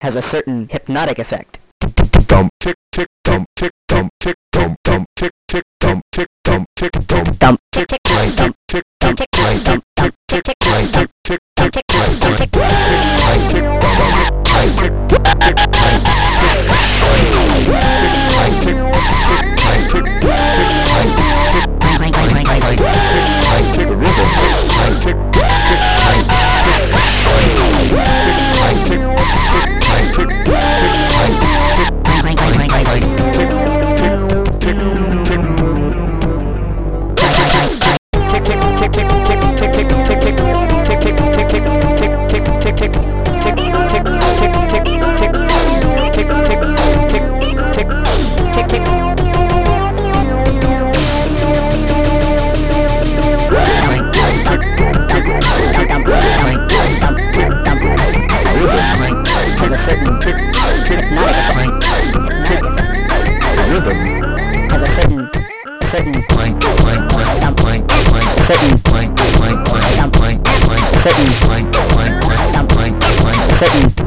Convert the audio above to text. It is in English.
has a certain hypnotic effect. Dump tick tick dump tick dump tick dump dump tick tick dump tick dump tick dump Dump tick tick tick dump tick dump tick dump dump tick tick dump tick dump tick dump tick certain